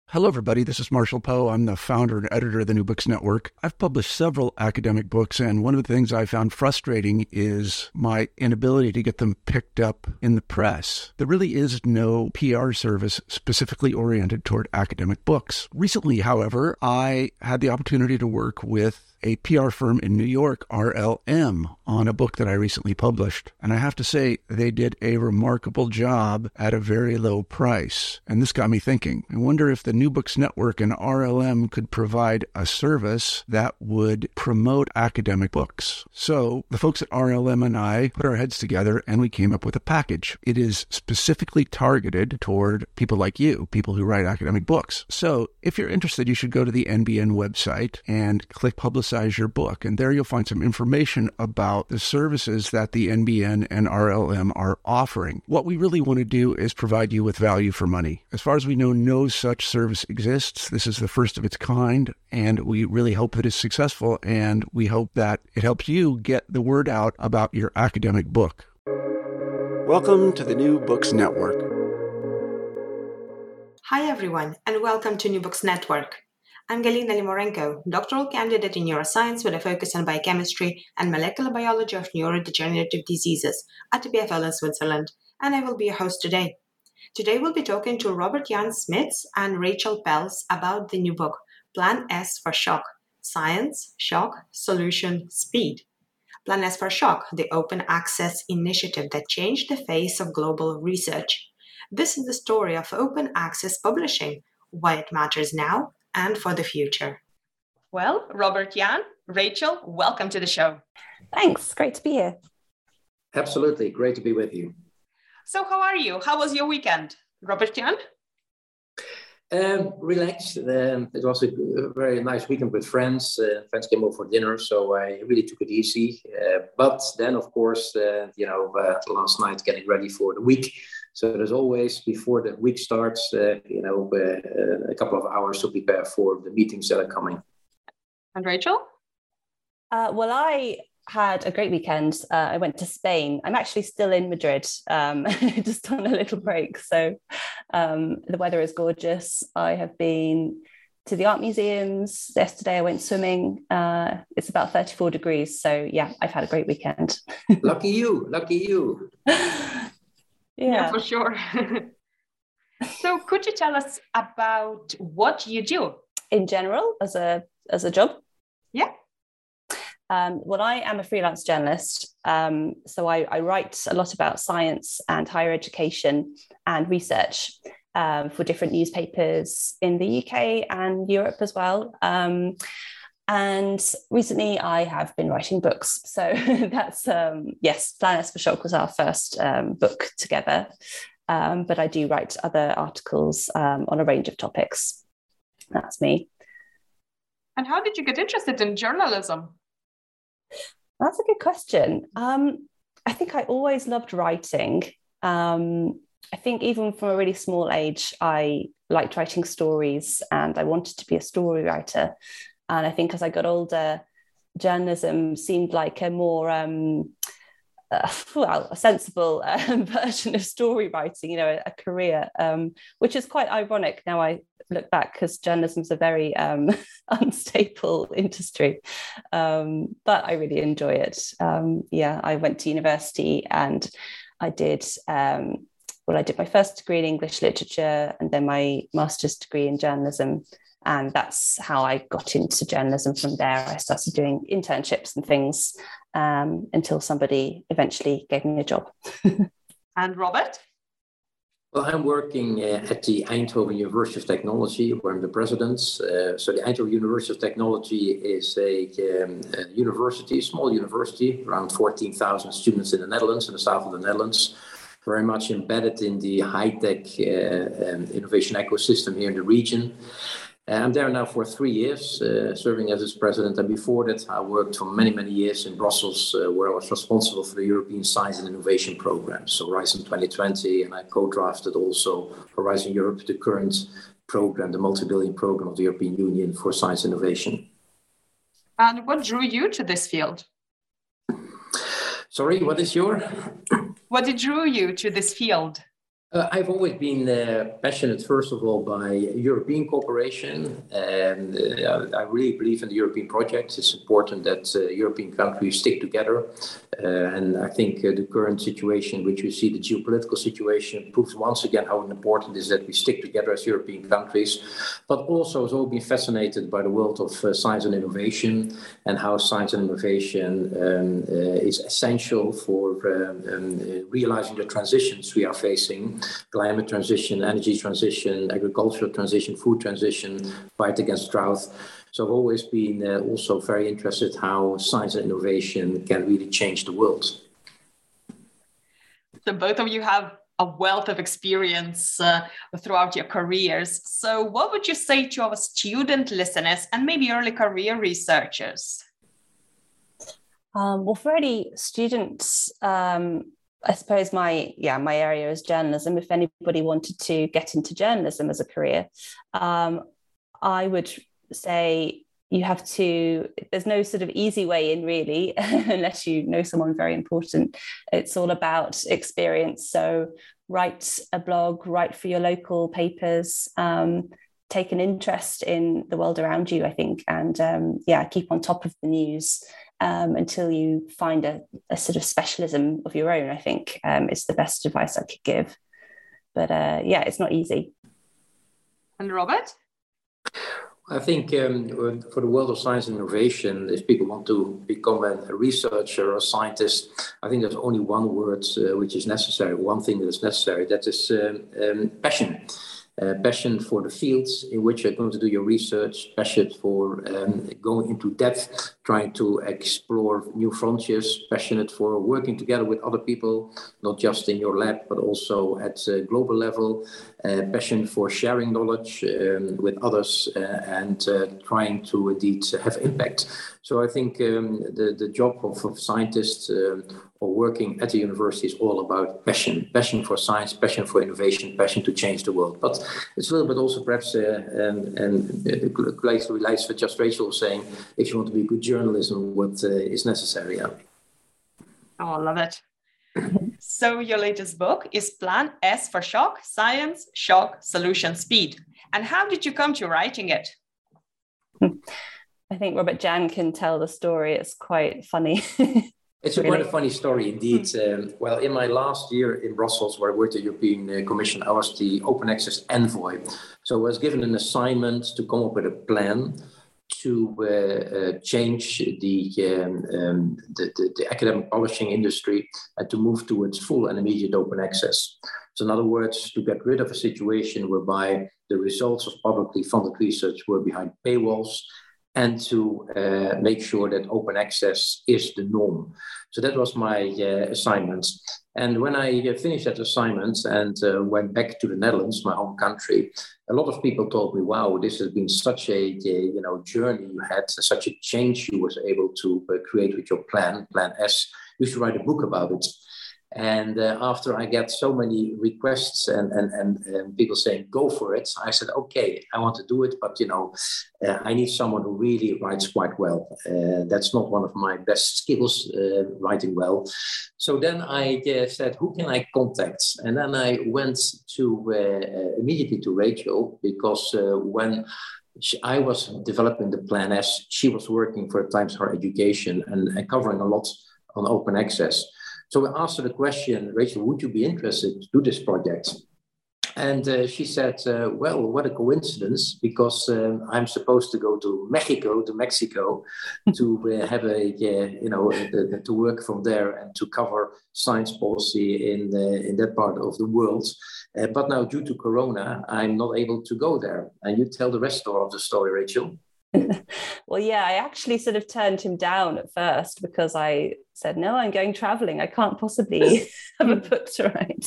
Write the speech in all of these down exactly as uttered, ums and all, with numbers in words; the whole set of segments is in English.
Hello, everybody. This is Marshall Poe. I'm the founder and editor of the New Books Network. I've published several academic books, and one of the things I found frustrating is my inability to get them picked up in the press. There really is no P R service specifically oriented toward academic books. Recently, however, I had the opportunity to work with a P R firm in New York, R L M, on a book that I recently published. And I have to say, they did a remarkable job at a very low price. And this got me thinking. I wonder if the New Books Network and R L M could provide a service that would promote academic books. So the folks at R L M and I put our heads together and we came up with a package. It is specifically targeted toward people like you, people who write academic books. So if you're interested, you should go to the N B N website and click Publicize your book. And there you'll find some information about the services that the N B N and R L M are offering. What we really want to do is provide you with value for money. As far as we know, no such service exists. This is the first of its kind, and we really hope that it's successful, and we hope that it helps you get the word out about your academic book. Welcome to the New Books Network. Hi, everyone, and welcome to New Books Network. I'm Galina Limorenko, doctoral candidate in neuroscience with a focus on biochemistry and molecular biology of neurodegenerative diseases at T P F L in Switzerland, and I will be your host today. Today we'll be talking to Robert Jan Smits and Rachel Pelz about the new book, Plan S for Shock, Science, Shock, Solution, Speed. Plan S for Shock, the open access initiative that changed the face of global research. This is the story of open access publishing, why it matters now, and for the future. Well, Robert, Jan, Rachel, welcome to the show. Thanks. Great to be here. Absolutely. Great to be with you. So how are you? How was your weekend? Robert, Jan? Um, relaxed. Um, it was a very nice weekend with friends. Uh, friends came over for dinner, so I really took it easy. Uh, but then, of course, uh, you know, uh, last night getting ready for the week. So there's always, before the week starts, uh, you know, uh, a couple of hours to prepare for the meetings that are coming. And Rachel? Uh, well, I had a great weekend. Uh, I went to Spain. I'm actually still in Madrid, um, just on a little break. So um, the weather is gorgeous. I have been to the art museums. Yesterday I went swimming. Uh, it's about thirty-four degrees. So yeah, I've had a great weekend. Lucky you, lucky you. Yeah, yeah, for sure. So could you tell us about what you do? In general, as a as a job? Yeah. Um, well, I am a freelance journalist. Um, so I, I write a lot about science and higher education and research um, for different newspapers in the U K and Europe as well. Um, And recently I have been writing books. So that's, um, yes, Plan S for Shock was our first um, book together. Um, but I do write other articles um, on a range of topics. That's me. And how did you get interested in journalism? That's a good question. Um, I think I always loved writing. Um, I think even from a really small age, I liked writing stories and I wanted to be a story writer. And I think as I got older, journalism seemed like a more, um, uh, well, a sensible um, version of story writing, you know, a, a career, um, which is quite ironic now I look back because journalism is a very um, unstable industry. Um, but I really enjoy it. Um, yeah, I went to university and I did, um, well, I did my first degree in English literature and then my master's degree in journalism. And that's how I got into journalism from there. I started doing internships and things um, until somebody eventually gave me a job. And Robert? Well, I'm working uh, at the Eindhoven University of Technology, where I'm the president. Uh, so the Eindhoven University of Technology is a, um, a university, a small university, around fourteen thousand students in the Netherlands, in the south of the Netherlands, very much embedded in the high-tech uh, um, innovation ecosystem here in the region. I'm there now for three years, uh, serving as its president. And before that, I worked for many, many years in Brussels, uh, where I was responsible for the European Science and Innovation Program. So Horizon twenty twenty, and I co-drafted also Horizon Europe, the current program, the multi-billion program of the European Union for science innovation. And what drew you to this field? Sorry, what is your? What drew you to this field? Uh, I've always been uh, passionate, first of all, by European cooperation. And uh, I really believe in the European project. It's important that uh, European countries stick together. Uh, and I think uh, the current situation, which we see, the geopolitical situation, proves once again how important it is that we stick together as European countries. But also, I've always been fascinated by the world of uh, science and innovation, and how science and innovation um, uh, is essential for um, um, realizing the transitions we are facing. Climate transition, energy transition, agricultural transition, food transition, fight against drought. So I've always been uh, also very interested how science and innovation can really change the world. So both of you have a wealth of experience uh, throughout your careers. So what would you say to our student listeners and maybe early career researchers? Um, well, for any students, um, I suppose my yeah my area is journalism. If anybody wanted to get into journalism as a career, um, I would say you have to. There's no sort of easy way in, really, unless you know someone very important. It's all about experience. So write a blog, write for your local papers. Um, take an interest in the world around you, I think, and um, yeah, keep on top of the news. Um, until you find a, a sort of specialism of your own, I think um, is the best advice I could give. But uh, yeah, it's not easy. And Robert? I think um, for the world of science and innovation, if people want to become a, a researcher or a scientist, I think there's only one word uh, which is necessary, one thing that is necessary, that is um, um, passion. Uh, passion for the fields in which you're going to do your research, passion for um, going into depth, trying to explore new frontiers, passionate for working together with other people, not just in your lab, but also at a global level, uh, passion for sharing knowledge um, with others uh, and uh, trying to indeed have impact. So I think um, the, the job of, of scientists um, or working at the university is all about passion, passion for science, passion for innovation, passion to change the world. But it's a little bit also perhaps, uh, um, and it relates, relates to just Rachel was saying, if you want to be good journalism, what uh, is necessary. Yeah. Oh, I love it. So your latest book is Plan S for Shock, Science, Shock, Solution, Speed. And how did you come to writing it? I think Robert Jan can tell the story. It's quite funny. It's a really quite a funny story indeed. Um, well, in my last year in Brussels, where I worked at the European uh, Commission, I was the open access envoy. So I was given an assignment to come up with a plan to uh, uh, change the, um, um, the, the, the academic publishing industry and to move towards full and immediate open access. So in other words, to get rid of a situation whereby the results of publicly funded research were behind paywalls, and to uh, make sure that open access is the norm. So that was my uh, assignment. And when I uh, finished that assignment and uh, went back to the Netherlands, my home country, a lot of people told me, wow, this has been such a, a you know, journey you had, such a change you was able to uh, create with your plan, Plan S. You should write a book about it. And uh, after I get so many requests and, and, and, and people saying, go for it, I said, okay, I want to do it, but, you know, uh, I need someone who really writes quite well. Uh, that's not one of my best skills, uh, writing well. So then I uh, said, who can I contact? And then I went to uh, immediately to Rachel, because uh, when She, I was developing the Plan S, she was working for Times Higher Education and, and covering a lot on open access. So I asked her the question, Rachel, would you be interested to do this project? And uh, she said, uh, well, what a coincidence, because um, I'm supposed to go to Mexico, to Mexico, to uh, have a, uh, you know, uh, to work from there and to cover science policy in, uh, in that part of the world. Uh, but now, due to Corona, I'm not able to go there. And you tell the rest of the story, Rachel. Well, yeah, I actually sort of turned him down at first because I said, no, I'm going traveling. I can't possibly have a book to write.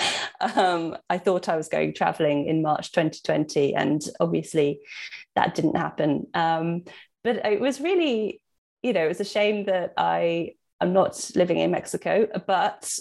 Um, I thought I was going traveling in March twenty twenty, and obviously that didn't happen. Um, but it was really, you know, it was a shame that I am not living in Mexico, but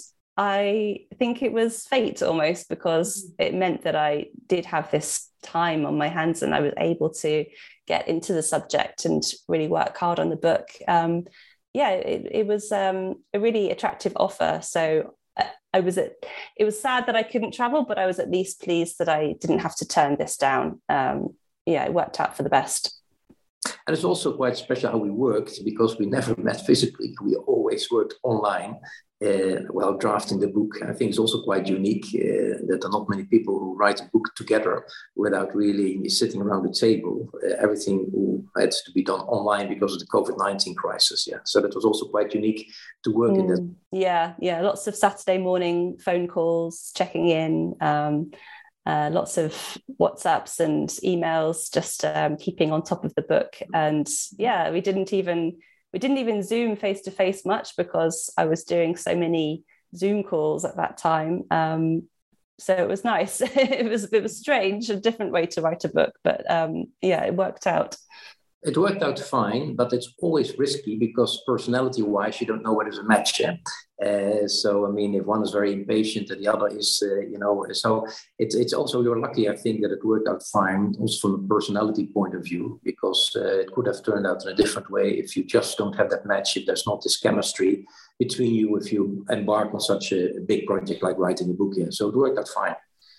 I think it was fate almost, because it meant that I did have this time on my hands and I was able to get into the subject and really work hard on the book. Um, yeah, it, it was um, a really attractive offer. So uh, I was at, it was sad that I couldn't travel, but I was at least pleased that I didn't have to turn this down. Um, yeah, it worked out for the best. And it's also quite special how we worked, because we never met physically. We always worked online uh, while drafting the book. I think it's also quite unique uh, that there are not many people who write a book together without really sitting around the table. Uh, everything had to be done online because of the COVID nineteen crisis. Yeah, so that was also quite unique to work mm, in that. Yeah, yeah, lots of Saturday morning phone calls, checking in. Um, Uh, lots of WhatsApps and emails, just um, keeping on top of the book. And yeah, we didn't even we didn't even Zoom face to face much, because I was doing so many Zoom calls at that time. Um, so it was nice. it was it was strange, a different way to write a book, but um, yeah, it worked out. It worked out fine, but it's always risky, because personality-wise, you don't know what is a match. Yeah? Uh, so, I mean, if one is very impatient and the other is, uh, you know, so it's it's also, you're lucky, I think, that it worked out fine, also from a personality point of view, because uh, it could have turned out in a different way if you just don't have that match, if there's not this chemistry between you, if you embark on such a big project like writing a book. Yeah. So it worked out fine.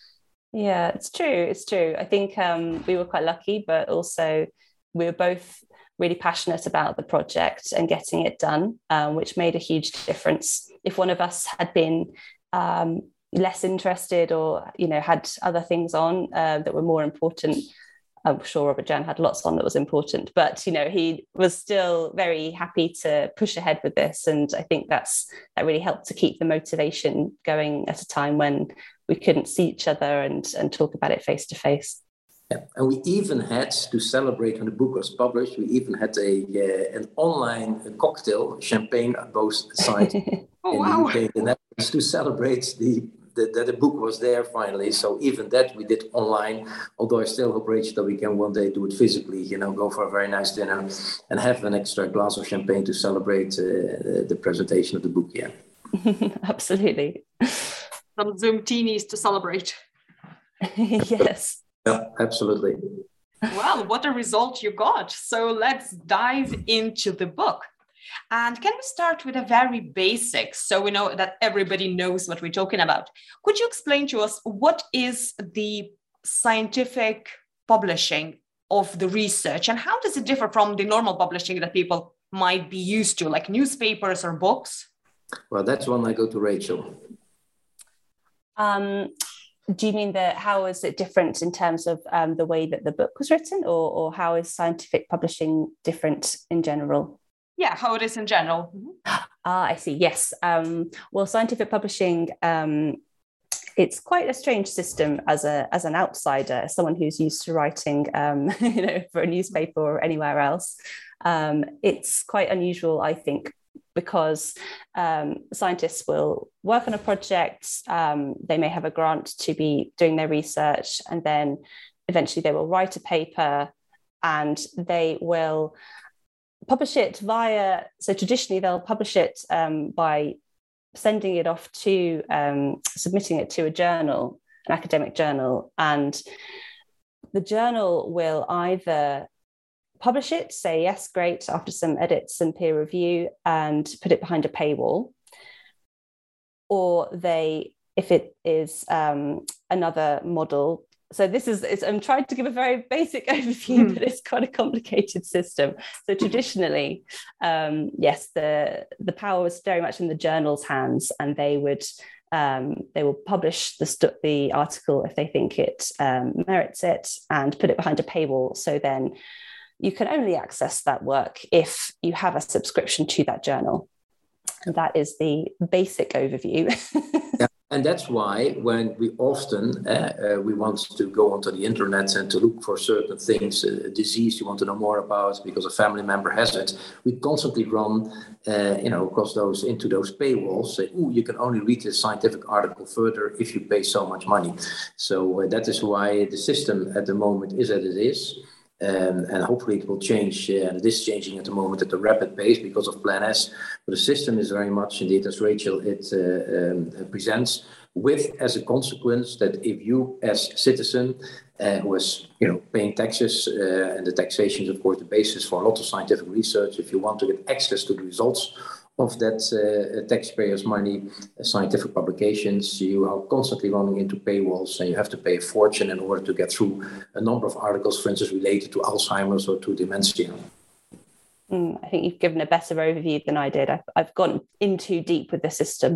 Yeah, it's true. It's true. I think um, we were quite lucky, but also we were both really passionate about the project and getting it done, um, which made a huge difference. If one of us had been um, less interested, or, you know, had other things on uh, that were more important, I'm sure Robert Jan had lots on that was important, but, you know, he was still very happy to push ahead with this. And I think that's that really helped to keep the motivation going at a time when we couldn't see each other and, and talk about it face to face. Yeah. And we even had to celebrate when the book was published. We even had a uh, an online cocktail, champagne at both sides oh, in wow. the U K and the Netherlands, to celebrate the, the that the book was there finally. So even that we did online. Although I still hope, Rachel, that we can one day do it physically. You know, go for a very nice dinner and have an extra glass of champagne to celebrate uh, the presentation of the book. Yeah, absolutely. Some Zoom teenies to celebrate. Yes. Yeah, absolutely. Well, what a result you got. So let's dive into the book. And can we start with a very basic, so we know that everybody knows what we're talking about? Could you explain to us what is the scientific publishing of the research, and how does it differ from the normal publishing that people might be used to, like newspapers or books? Well, that's one I go to Rachel. Um, Do you mean that how is it different in terms of um, the way that the book was written, or, or how is scientific publishing different in general? Yeah, how it is in general. Ah, I see. Yes. Um, well, scientific publishing, um, it's quite a strange system as a as an outsider, as someone who's used to writing, um, you know, for a newspaper or anywhere else. Um, it's quite unusual, I think, because um, scientists will work on a project, um, they may have a grant to be doing their research, and then eventually they will write a paper and they will publish it via, so traditionally they'll publish it um, by sending it off to, um, submitting it to a journal, an academic journal, and the journal will either publish it, say, yes, great, after some edits and peer review, and put it behind a paywall. Or they, if it is um, another model, so this is, it's, I'm trying to give a very basic overview, mm. but it's quite a complicated system. So traditionally, um, yes, the, the power was very much in the journal's hands, and they would um, they will publish the, st- the article if they think it um, merits it, and put it behind a paywall. So then you can only access that work if you have a subscription to that journal. And that is the basic overview. Yeah, and that's why when we often, uh, uh, we want to go onto the internet and to look for certain things, a disease you want to know more about because a family member has it, we constantly run, uh, you know, across those, into those paywalls, say, oh, you can only read this scientific article further if you pay so much money. So uh, that is why the system at the moment is as it is. Um, and hopefully it will change, uh, and it is changing at the moment at a rapid pace because of Plan S. But the system is very much indeed, as Rachel it uh, um, presents, with as a consequence that if you as citizen uh, who is, you know, paying taxes, uh, and the taxation is of course the basis for a lot of scientific research, if you want to get access to the results of that uh, taxpayers' money, uh, scientific publications. You are constantly running into paywalls, and you have to pay a fortune in order to get through a number of articles, for instance, related to Alzheimer's or to dementia. Mm, I think you've given a better overview than I did. I've, I've gone in too deep with the system.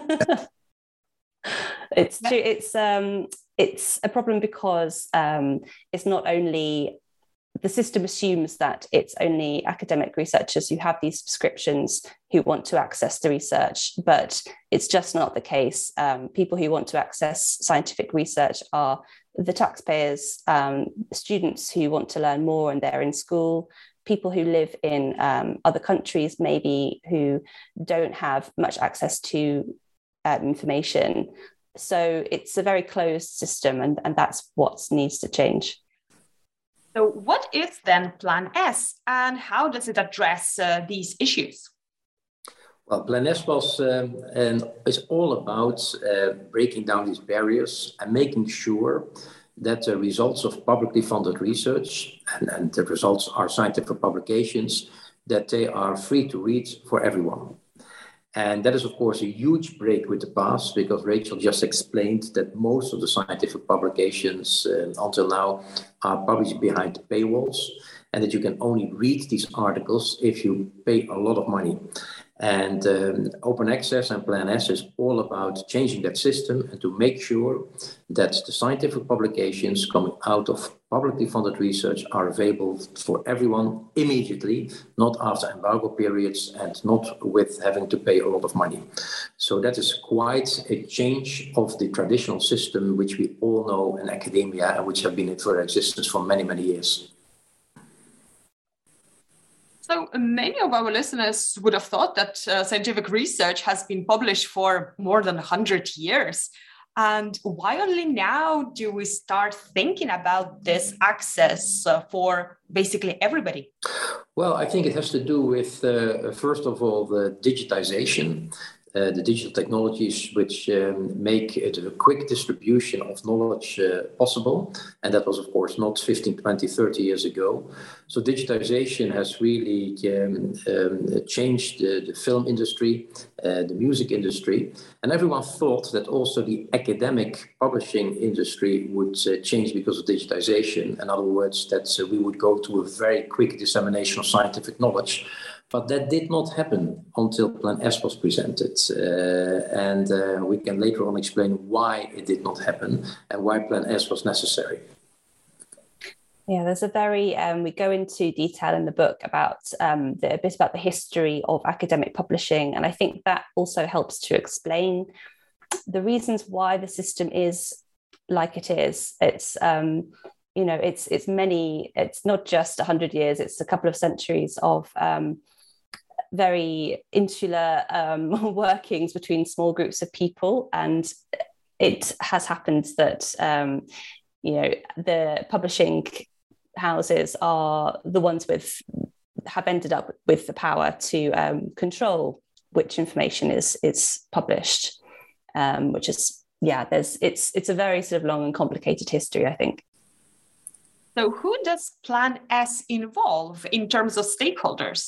it's too, it's um it's a problem because um, it's not only. The system assumes that it's only academic researchers who have these subscriptions who want to access the research, but it's just not the case. Um, people who want to access scientific research are the taxpayers, um, students who want to learn more and they're in school, people who live in um, other countries, maybe who don't have much access to um, information. So it's a very closed system, and, and that's what needs to change. So what is then Plan S, and how does it address uh, these issues? Well, Plan S was um, and is all about uh, breaking down these barriers and making sure that the results of publicly funded research, and, and the results are scientific publications, that they are free to read for everyone. And that is, of course, a huge break with the past, because Rachel just explained that most of the scientific publications uh, until now are published behind paywalls, and that you can only read these articles if you pay a lot of money. And um, Open Access and Plan S is all about changing that system and to make sure that the scientific publications coming out of publicly funded research are available for everyone immediately, not after embargo periods and not with having to pay a lot of money. So that is quite a change of the traditional system which we all know in academia and which have been in further existence for many, many years. So many of our listeners would have thought that uh, scientific research has been published for more than one hundred years. And why only now do we start thinking about this access uh, for basically everybody? Well, I think it has to do with, uh, first of all, the digitization. Uh, the digital technologies which um, make it a quick distribution of knowledge uh, possible. And that was, of course, not fifteen, twenty, thirty years ago. So digitization has really um, um, changed the, the film industry, uh, the music industry. And everyone thought that also the academic publishing industry would uh, change because of digitization. In other words, that uh, we would go to a very quick dissemination of scientific knowledge. But that did not happen until Plan S was presented. Uh, and uh, we can later on explain why it did not happen and why Plan S was necessary. Yeah, there's a very, um, we go into detail in the book about um, the, a bit about the history of academic publishing. And I think that also helps to explain the reasons why the system is like it is. It's, um, you know, it's, it's many, it's not just one hundred years, it's a couple of centuries of um, very insular um, workings between small groups of people. And it has happened that, um, you know, the publishing houses are the ones with, have ended up with the power to um, control which information is, is published, um, which is, yeah, there's, it's, it's a very sort of long and complicated history, I think. So who does Plan S involve in terms of stakeholders?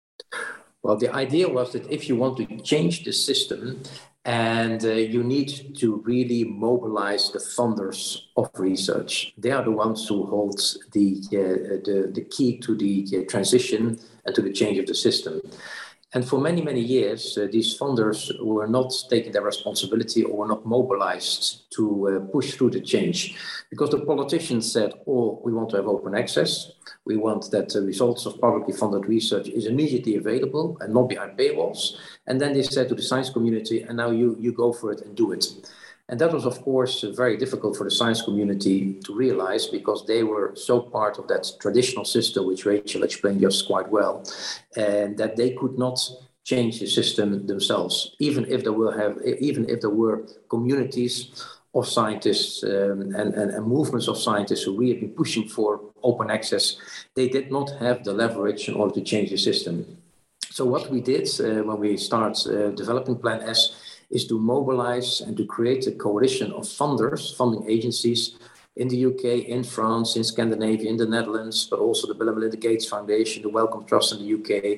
Well, the idea was that if you want to change the system, and uh, you need to really mobilize the funders of research. They are the ones who hold the, uh, the, the key to the uh, transition and to the change of the system. And for many, many years, uh, these funders were not taking their responsibility or were not mobilized to uh, push through the change. Because the politicians said, oh, we want to have open access. We want that the results of publicly funded research is immediately available and not behind paywalls. And then they said to the science community, and now you, you go for it and do it. And that was, of course, very difficult for the science community to realize, because they were so part of that traditional system, which Rachel explained just quite well, and that they could not change the system themselves, even if there were have, even if there were communities of scientists um, and, and, and movements of scientists who really have been pushing for open access. They did not have the leverage in order to change the system. So what we did uh, when we start uh, developing Plan S is to mobilize and to create a coalition of funders, funding agencies in the U K, in France, in Scandinavia, in the Netherlands, but also the Bill and Melinda Gates Foundation, the Wellcome Trust in the U K,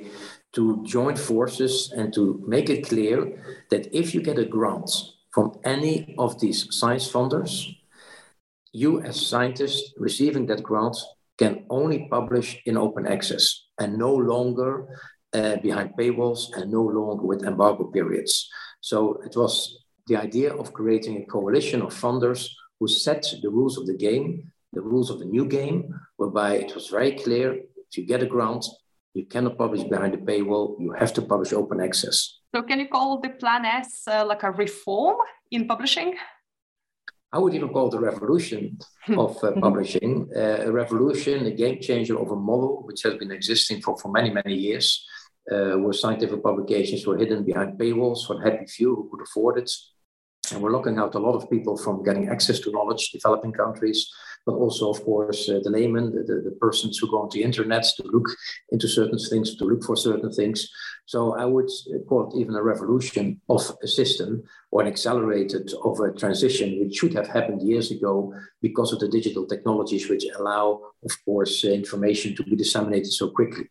to join forces and to make it clear that if you get a grant from any of these science funders, you as scientists receiving that grant can only publish in open access and no longer uh, behind paywalls and no longer with embargo periods. So it was the idea of creating a coalition of funders who set the rules of the game, the rules of the new game, whereby it was very clear, if you get a grant, you cannot publish behind the paywall, you have to publish open access. So can you call the Plan S uh, like a reform in publishing? I would even call it a revolution of uh, publishing, uh, a revolution, a game changer of a model which has been existing for, for many, many years, uh, where scientific publications were hidden behind paywalls for the happy few who could afford it. And we're locking out a lot of people from getting access to knowledge, developing countries, but also, of course, uh, the layman, the, the, the persons who go on the internet to look into certain things, to look for certain things. So I would call it even a revolution of a system or an accelerated of a transition, which should have happened years ago because of the digital technologies, which allow, of course, uh, information to be disseminated so quickly.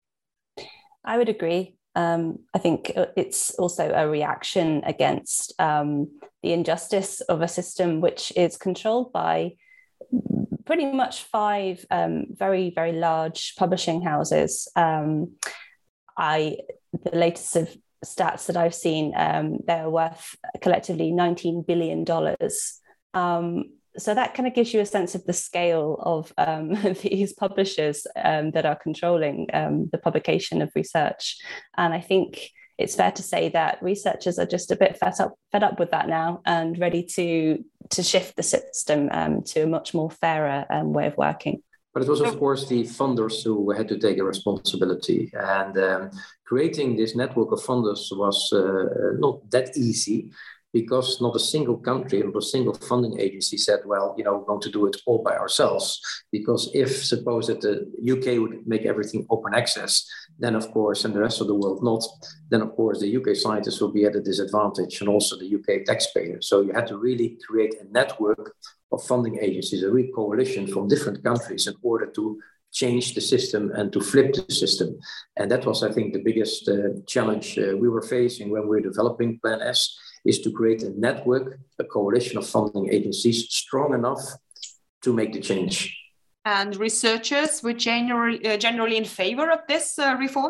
I would agree. Um, I think it's also a reaction against um, the injustice of a system which is controlled by pretty much five um, very, very large publishing houses. Um, I, the latest of stats that I've seen, um, they're worth collectively nineteen billion dollars. Um, so that kind of gives you a sense of the scale of um, these publishers um, that are controlling um, the publication of research. And I think it's fair to say that researchers are just a bit fed up, fed up with that now and ready to, to shift the system um, to a much more fairer um, way of working. But it was, of course, the funders who had to take a responsibility. And um, creating this network of funders was uh, not that easy, because not a single country, not a single funding agency said, well, you know, we're going to do it all by ourselves. Because if, suppose that the U K would make everything open access, then of course, and the rest of the world not, then of course the U K scientists will be at a disadvantage, and also the U K taxpayer. So you had to really create a network of funding agencies, a real coalition from different countries in order to change the system and to flip the system. And that was, I think, the biggest uh, challenge uh, we were facing when we were developing Plan S, is to create a network, a coalition of funding agencies strong enough to make the change. And researchers were generally, uh, generally in favor of this uh, reform?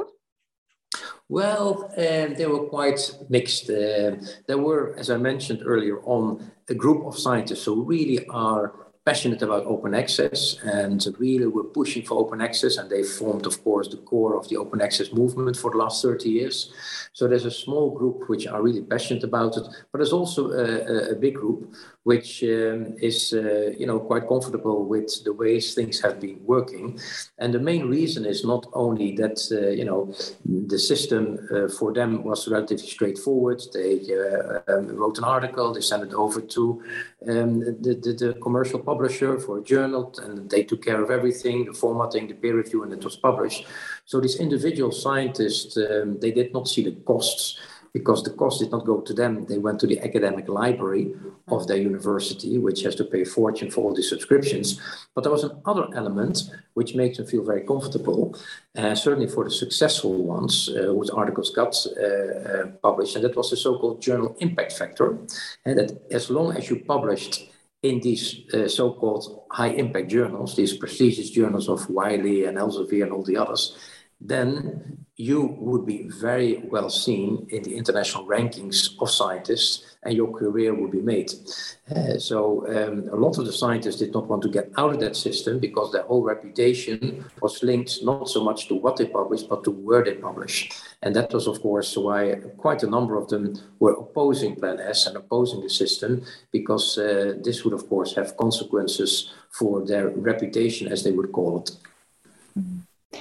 Well, uh, they were quite mixed. Uh, there were, as I mentioned earlier on, a group of scientists who really are passionate about open access and really were pushing for open access, and they formed, of course, the core of the open access movement for the last thirty years. So there's a small group which are really passionate about it, but there's also a, a big group which um, is, uh, you know, quite comfortable with the ways things have been working. And the main reason is not only that, uh, you know, the system uh, for them was relatively straightforward. They uh, um, wrote an article, they sent it over to um, the, the, the commercial publisher for a journal, and they took care of everything, the formatting, the peer review, and it was published. So these individual scientists, um, they did not see the costs, because the cost did not go to them. They went to the academic library of their university, which has to pay a fortune for all the subscriptions. But there was another element which makes them feel very comfortable, uh, certainly for the successful ones uh, whose articles got uh, uh, published, and that was the so-called journal impact factor. And that as long as you published in these uh, so-called high-impact journals, these prestigious journals of Wiley and Elsevier and all the others, then you would be very well seen in the international rankings of scientists, and your career would be made. Uh, so um, a lot of the scientists did not want to get out of that system, because their whole reputation was linked not so much to what they published, but to where they publish. And that was, of course, why quite a number of them were opposing Plan S and opposing the system, because uh, this would, of course, have consequences for their reputation, as they would call it. Mm-hmm.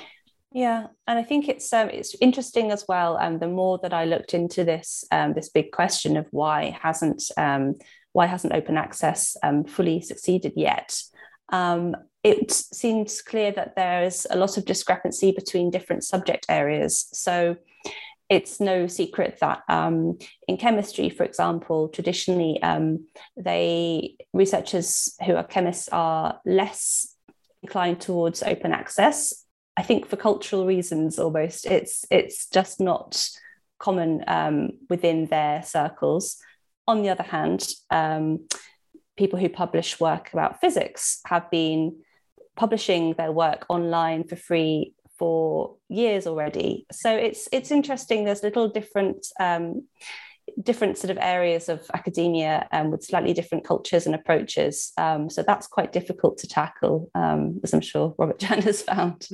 Yeah, and I think it's um, it's interesting as well. And um, the more that I looked into this um, this big question of why hasn't um, why hasn't open access um, fully succeeded yet, um, it seems clear that there is a lot of discrepancy between different subject areas. So it's no secret that um, in chemistry, for example, traditionally um, they researchers who are chemists are less inclined towards open access. I think for cultural reasons almost, it's it's just not common um, within their circles. On the other hand, um, people who publish work about physics have been publishing their work online for free for years already. So it's it's interesting. There's little different um, different sort of areas of academia um, with slightly different cultures and approaches. Um, so that's quite difficult to tackle, um, as I'm sure Robert Jan has found.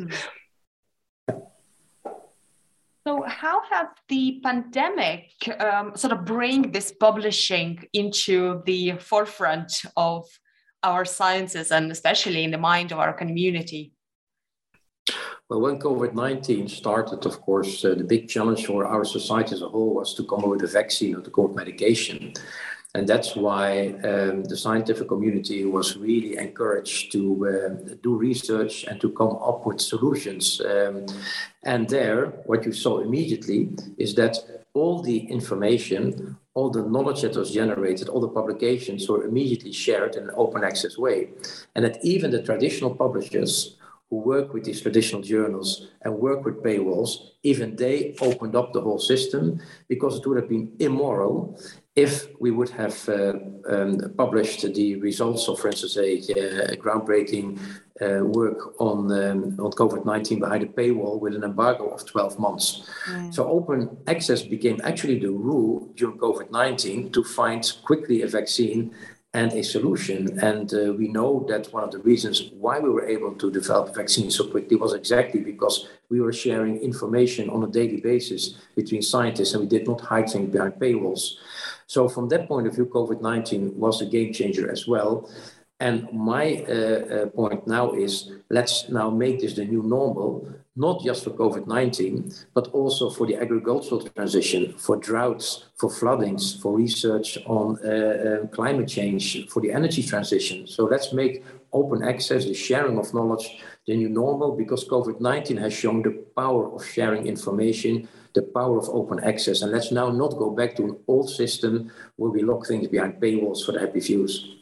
So how have the pandemic um, sort of bring this publishing into the forefront of our sciences and especially in the mind of our community? Well, when COVID nineteen started, of course, uh, the big challenge for our society as a whole was to come up with a vaccine or to come up with medication. And that's why um, the scientific community was really encouraged to uh, do research and to come up with solutions. Um, and there, what you saw immediately is that all the information, all the knowledge that was generated, all the publications were immediately shared in an open access way. And that even the traditional publishers who work with these traditional journals and work with paywalls, even they opened up the whole system, because it would have been immoral if we would have uh, um, published the results of, for instance, a, a groundbreaking uh, work on, um, on COVID nineteen behind a paywall with an embargo of twelve months. Mm. So open access became actually the rule during COVID nineteen to find quickly a vaccine and a solution. And uh, we know that one of the reasons why we were able to develop vaccines so quickly was exactly because we were sharing information on a daily basis between scientists, and we did not hide things behind paywalls. So from that point of view, COVID nineteen was a game changer as well. And my uh, uh, point now is, let's now make this the new normal, not just for COVID nineteen, but also for the agricultural transition, for droughts, for floodings, for research on uh, uh, climate change, for the energy transition. So let's make open access, the sharing of knowledge, the new normal, because COVID nineteen has shown the power of sharing information, the power of open access. And let's now not go back to an old system where we lock things behind paywalls for the happy fews.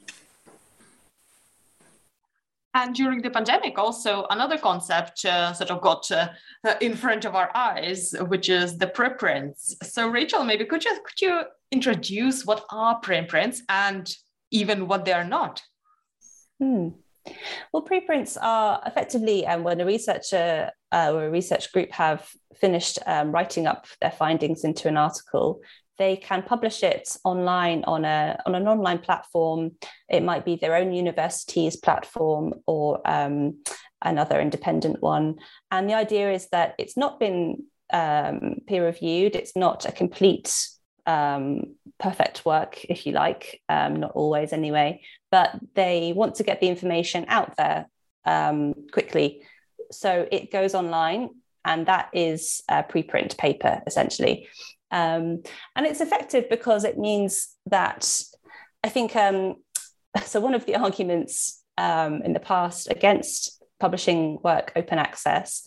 And during the pandemic, also another concept uh, sort of got uh, in front of our eyes, which is the preprints. So, Rachel, maybe could you could you introduce what are preprints and even what they are not? Hmm. Well, preprints are effectively um, when a researcher uh, or a research group have finished um, writing up their findings into an article, they can publish it online on a on an online platform. It might be their own university's platform or um, another independent one. And the idea is that it's not been um, peer reviewed. It's not a complete um, perfect work, if you like, um, not always anyway, but they want to get the information out there um, quickly. So it goes online, and that is a preprint paper, essentially. Um, and it's effective because it means that I think, um, so one of the arguments um, in the past against publishing work open access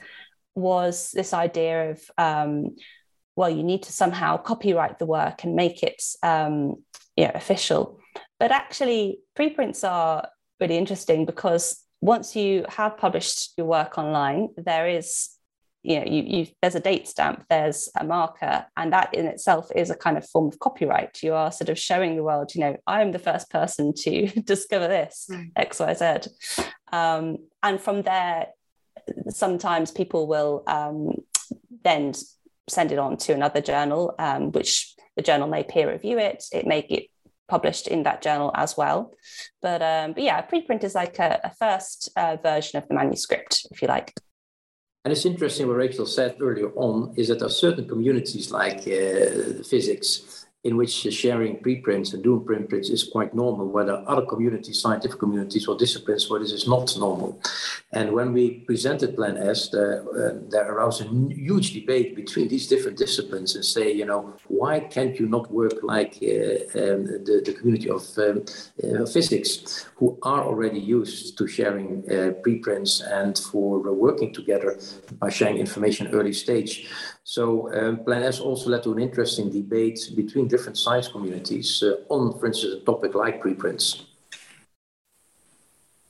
was this idea of, um, well, you need to somehow copyright the work and make it um, you know, official. But actually, preprints are really interesting because once you have published your work online, there is you know, you, you, there's a date stamp, there's a marker, and that in itself is a kind of form of copyright. You are sort of showing the world, you know, I'm the first person to discover this, mm. X, Y, Z. Um, and from there, sometimes people will um, then send it on to another journal, um, which the journal may peer review it. It may get published in that journal as well. But, um, but yeah, a preprint is like a, a first uh, version of the manuscript, if you like. And it's interesting what Rachel said earlier on, is that there are certain communities like uh, physics in which sharing preprints and doing preprints is quite normal, where there are other communities, scientific communities or disciplines where this is not normal. And when we presented Plan S, there, uh, there arose a huge debate between these different disciplines and say, you know, why can't you not work like uh, um, the, the community of um, uh, physics, who are already used to sharing uh, preprints and for working together by sharing information early stage. So um, Plan S also led to an interesting debate between different science communities uh, on, for instance, a topic like preprints.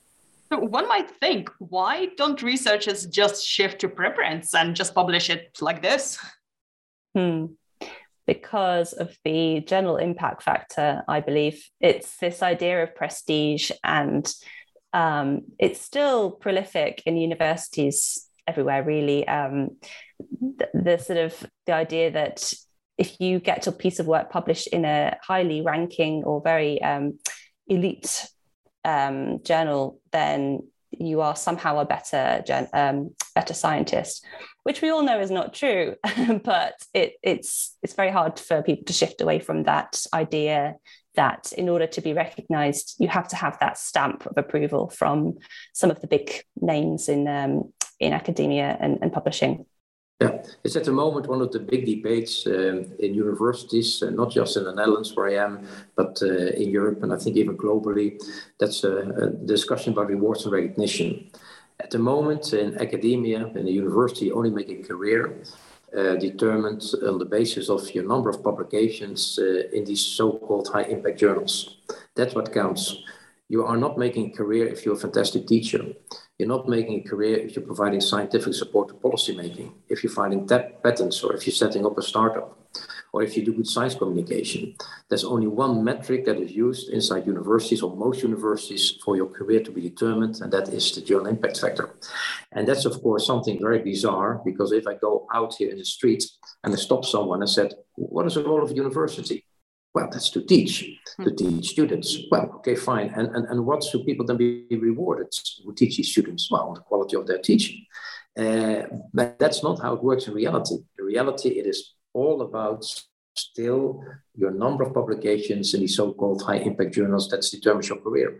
So one might think, why don't researchers just shift to preprints and just publish it like this? Hmm. Because of the general impact factor, I believe. It's this idea of prestige, and um, it's still prolific in universities everywhere, really. Um, the, the sort of the idea that if you get a piece of work published in a highly ranking or very um, elite um, journal, then you are somehow a better gen- um, better scientist, which we all know is not true. But it, it's it's very hard for people to shift away from that idea that in order to be recognized, you have to have that stamp of approval from some of the big names in um, in academia and, and publishing. Yeah, it's at the moment one of the big debates um, in universities, uh, not just in the Netherlands where I am, but uh, in Europe and I think even globally. That's a, a discussion about rewards and recognition. At the moment in academia, in the university, you only make a career uh, determined on the basis of your number of publications uh, in these so-called high-impact journals. That's what counts. You are not making a career if you're a fantastic teacher. You're not making a career if you're providing scientific support to policymaking, if you're filing patents, or if you're setting up a startup, or if you do good science communication. There's only one metric that is used inside universities, or most universities, for your career to be determined, and that is the journal impact factor. And that's, of course, something very bizarre, because if I go out here in the street and I stop someone and said, what is the role of a university? Well, that's to teach, to teach students. Well, okay, fine. And, and, and what should people then be rewarded who teach these students? Well, the quality of their teaching. Uh, but that's not how it works in reality. In reality, it is all about still your number of publications in these so-called high-impact journals that determines your career.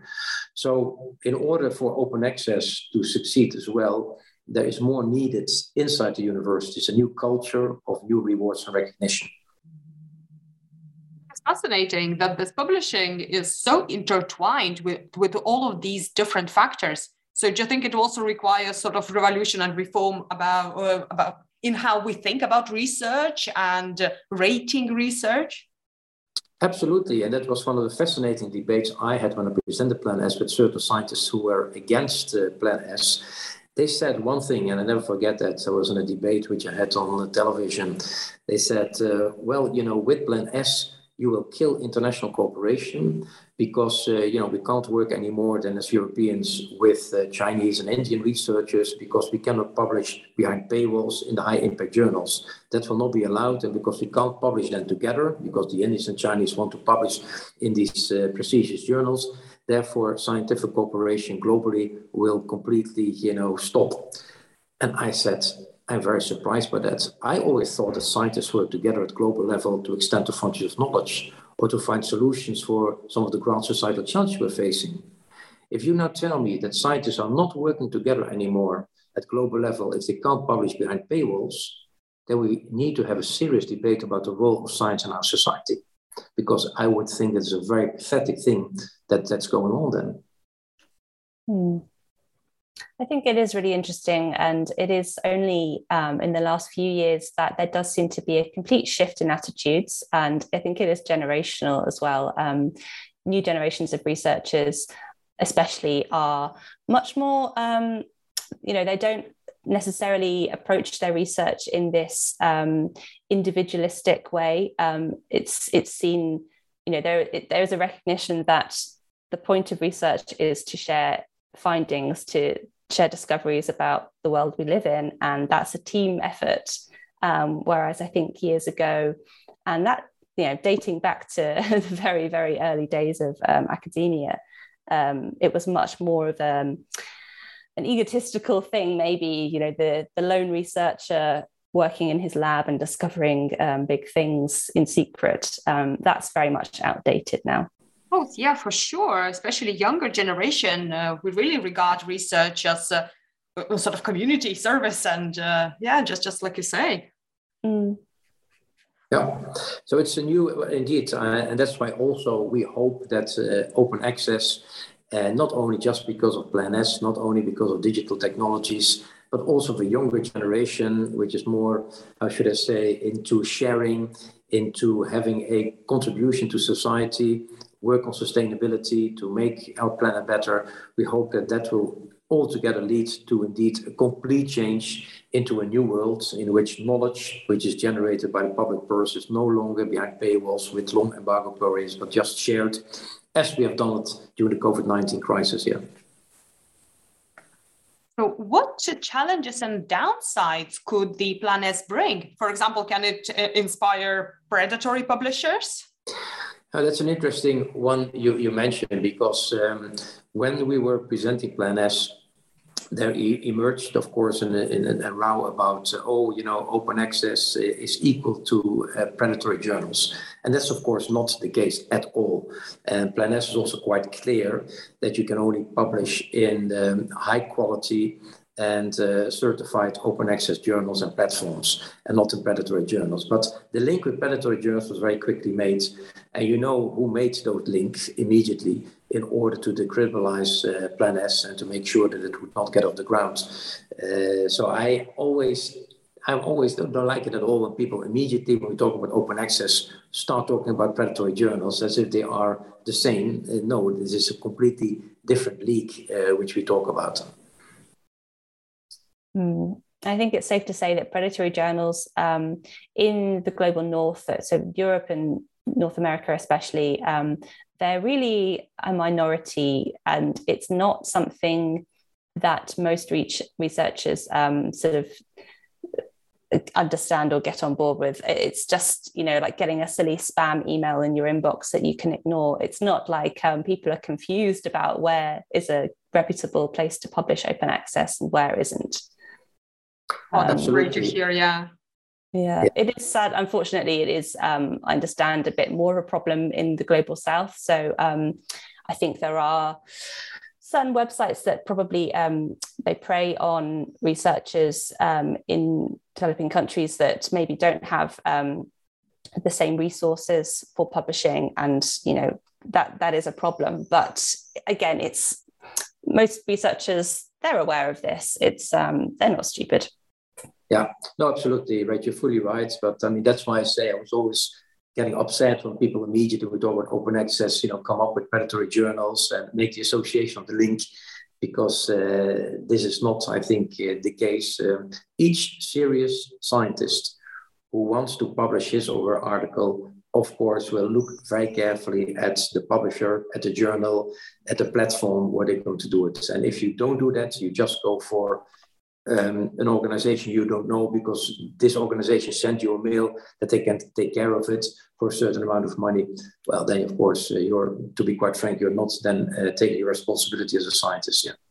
So in order for open access to succeed as well, there is more needed inside the universities, a new culture of new rewards and recognition. It's fascinating that this publishing is so intertwined with, with all of these different factors. So do you think it also requires sort of revolution and reform about, uh, about in how we think about research and uh, rating research? Absolutely. And that was one of the fascinating debates I had when I presented Plan S with certain scientists who were against uh, Plan S. They said one thing, and I never forget that. I was in a debate which I had on the television. They said, uh, well, you know, with Plan S, you will kill international cooperation because, uh, you know, we can't work anymore than as Europeans with uh, Chinese and Indian researchers because we cannot publish behind paywalls in the high impact journals. That will not be allowed. And because we can't publish them together, because the Indians and Chinese want to publish in these uh, prestigious journals, therefore scientific cooperation globally will completely, you know, stop. And I said, I'm very surprised by that. I always thought that scientists work together at global level to extend the frontiers of knowledge or to find solutions for some of the grand societal challenges we're facing. If you now tell me that scientists are not working together anymore at global level if they can't publish behind paywalls, then we need to have a serious debate about the role of science in our society. Because I would think it's a very pathetic thing that that's going on then. Hmm. I think it is really interesting, and it is only um, in the last few years that there does seem to be a complete shift in attitudes, and I think it is generational as well. Um, new generations of researchers especially are much more, um, you know, they don't necessarily approach their research in this um, individualistic way. Um, it's it's seen, you know, there it, there is a recognition that the point of research is to share findings, to share discoveries about the world we live in, and that's a team effort. Um, whereas I think years ago, and that, you know, dating back to the very, very early days of um, academia, um, it was much more of um, an egotistical thing, maybe, you know, the, the lone researcher working in his lab and discovering um, big things in secret. Um, that's very much outdated now. Oh, yeah, for sure. Especially younger generation, uh, we really regard research as a, a sort of community service, and uh, yeah, just just like you say. Mm. Yeah, so it's a new, indeed, uh, and that's why also we hope that uh, open access, uh, not only just because of Plan S, not only because of digital technologies, but also the younger generation, which is more, how should I say, into sharing, into having a contribution to society, work on sustainability to make our planet better. We hope that that will altogether lead to indeed a complete change into a new world in which knowledge, which is generated by the public purse, is no longer behind paywalls with long embargo periods, but just shared as we have done it during the COVID nineteen crisis here. So what challenges and downsides could the Plan S bring? For example, can it uh, inspire predatory publishers? Uh, that's an interesting one you, you mentioned, because um, when we were presenting Plan S, there e- emerged, of course, in a, in a row about, uh, oh, you know, open access is equal to uh, predatory journals. And that's, of course, not the case at all. And Plan S is also quite clear that you can only publish in um, high quality and uh, certified open access journals and platforms, and not in predatory journals. But the link with predatory journals was very quickly made, and you know who made those links immediately in order to decriminalize uh, Plan S and to make sure that it would not get off the ground. Uh, so I always, I always don't, don't like it at all when people immediately, when we talk about open access, start talking about predatory journals as if they are the same. Uh, no, this is a completely different league uh, which we talk about. Mm. I think it's safe to say that predatory journals um, in the global north, so Europe and North America especially, um, they're really a minority, and it's not something that most researchers um, sort of understand or get on board with. It's just, you know, like getting a silly spam email in your inbox that you can ignore. It's not like um, people are confused about where is a reputable place to publish open access and where isn't. Oh, that's um, great to hear, yeah. Yeah, it is sad. Unfortunately, it is, um, I understand, a bit more of a problem in the global south. So um, I think there are certain websites that probably um, they prey on researchers um, in developing countries that maybe don't have um, the same resources for publishing. And, you know, that that is a problem. But again, it's most researchers, they're aware of this. It's um, they're not stupid. Yeah, no, absolutely, right. You're fully right. But I mean, that's why I say I was always getting upset when people immediately would talk about open access, you know, come up with predatory journals and make the association of the link, because uh, this is not, I think, uh, the case. Um, each serious scientist who wants to publish his or her article, of course, will look very carefully at the publisher, at the journal, at the platform where they're going to do it. And if you don't do that, you just go for Um, an organization you don't know because this organization sent you a mail that they can take care of it for a certain amount of money. Well, then, of course, uh, you're, to be quite frank, you're not then uh, taking your responsibility as a scientist. Yeah.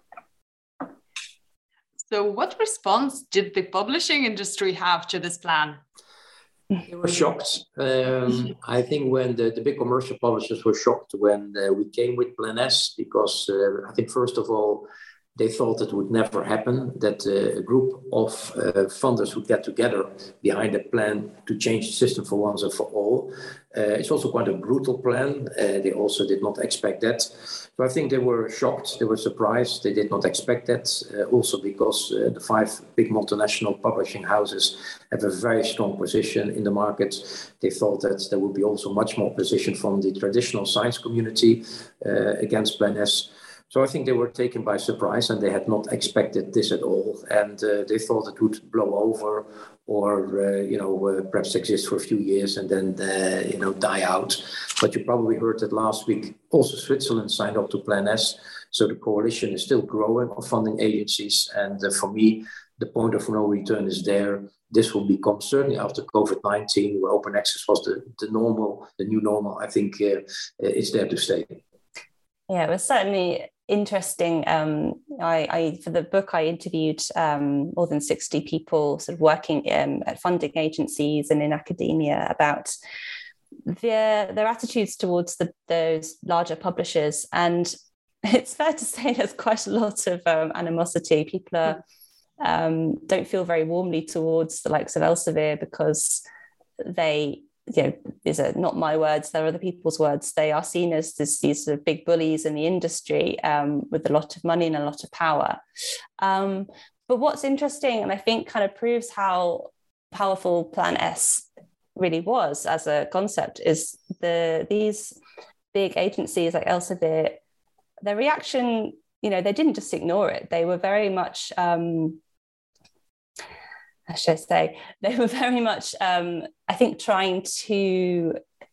So what response did the publishing industry have to this plan? They were shocked. Um, I think when the, the big commercial publishers were shocked when uh, we came with Plan S, because uh, I think, first of all, they thought it would never happen, that uh, a group of uh, funders would get together behind a plan to change the system for once and for all. Uh, it's also quite a brutal plan. Uh, they also did not expect that. So I think they were shocked, they were surprised, they did not expect that. Uh, also because uh, the five big multinational publishing houses have a very strong position in the market. They thought that there would be also much more position from the traditional science community uh, against Plan S. So I think they were taken by surprise, and they had not expected this at all. And uh, they thought it would blow over or, uh, you know, uh, perhaps exist for a few years and then, uh, you know, die out. But you probably heard that last week, also Switzerland signed up to Plan S. So the coalition is still growing of funding agencies. And uh, for me, the point of no return is there. This will become, certainly after COVID nineteen, where open access was the, the normal, the new normal, I think uh, it's there to stay. Yeah, it was certainly interesting. Um, I, I for the book, I interviewed um, more than sixty people sort of working um, at funding agencies and in academia about their their attitudes towards the, those larger publishers. And it's fair to say there's quite a lot of um, animosity. People are, um, don't feel very warmly towards the likes of Elsevier because they, you know, these are not my words, they're other people's words. They are seen as this, these sort of big bullies in the industry um, with a lot of money and a lot of power. Um, but what's interesting, and I think kind of proves how powerful Plan S really was as a concept, is the these big agencies like Elsevier, their reaction you know, they didn't just ignore it. They were very much, um, how should I say, they were very much, um, I think, trying to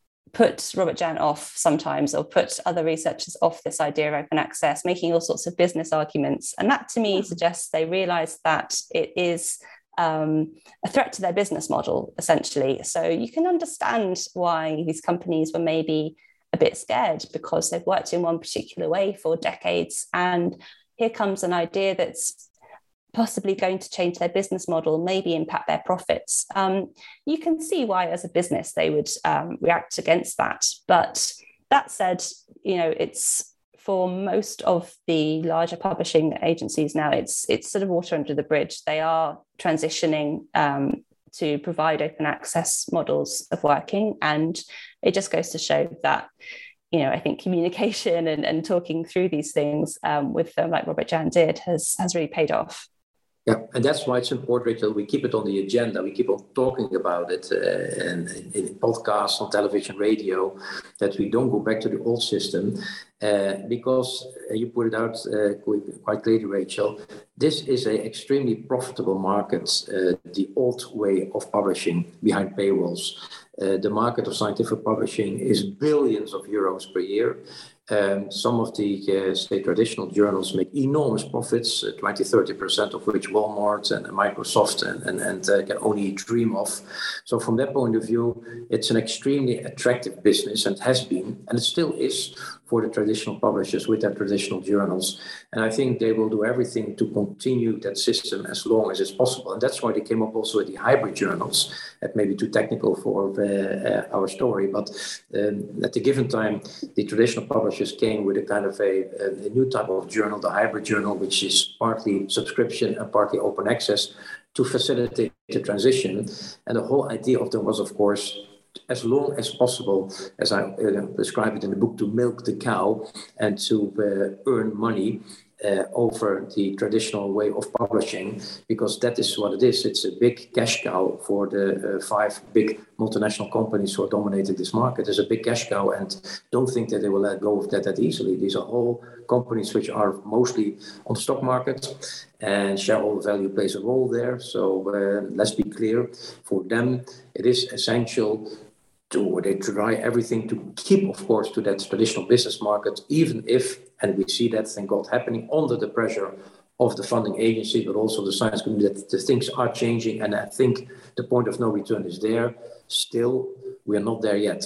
put Robert Jan off sometimes, or put other researchers off this idea of open access, making all sorts of business arguments. And that to me yeah. suggests they realized that it is um, a threat to their business model, essentially. So you can understand why these companies were maybe a bit scared, because they've worked in one particular way for decades. And here comes an idea that's possibly going to change their business model, maybe impact their profits. Um, you can see why, as a business, they would um, react against that. But that said, you know, it's for most of the larger publishing agencies now, it's it's sort of water under the bridge. They are transitioning um, to provide open access models of working, and it just goes to show that, you know, I think communication and, and talking through these things um, with them, like Robert Jan did, has has really paid off. Yeah, and that's why it's important, Rachel, we keep it on the agenda. We keep on talking about it uh, and in podcasts, on television, radio, that we don't go back to the old system. Uh, because uh, you put it out uh, quite clearly, Rachel, this is an extremely profitable market, uh, the old way of publishing behind paywalls. Uh, the market of scientific publishing is billions of euros per year. Um, some of the, uh, say, traditional journals make enormous profits, uh, twenty, thirty percent of which Walmart and Microsoft and, and, and uh, can only dream of. So from that point of view, it's an extremely attractive business, and has been, and it still is, for the traditional publishers with their traditional journals. And I think they will do everything to continue that system as long as it's possible. And that's why they came up also with the hybrid journals. That may be too technical for uh, uh, our story, but um, at the given time, the traditional publishers came with a kind of a, a new type of journal, the hybrid journal, which is partly subscription and partly open access, to facilitate the transition. And the whole idea of them was, of course, as long as possible, as I uh, describe it in the book, to milk the cow and to uh, earn money uh, over the traditional way of publishing, because that is what it is. It's a big cash cow for the uh, five big multinational companies who are dominating this market. It's a big cash cow, and don't think that they will let go of that that easily. These are all companies which are mostly on the stock market, and shareholder value plays a role there. So uh, let's be clear, for them, it is essential to, they try everything to keep, of course, to that traditional business market, even if, and we see that, thank God, happening under the pressure of the funding agency, but also the science community, that the things are changing. And I think the point of no return is there. Still, we are not there yet.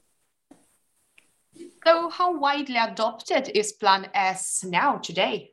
So how widely adopted is Plan S now, today?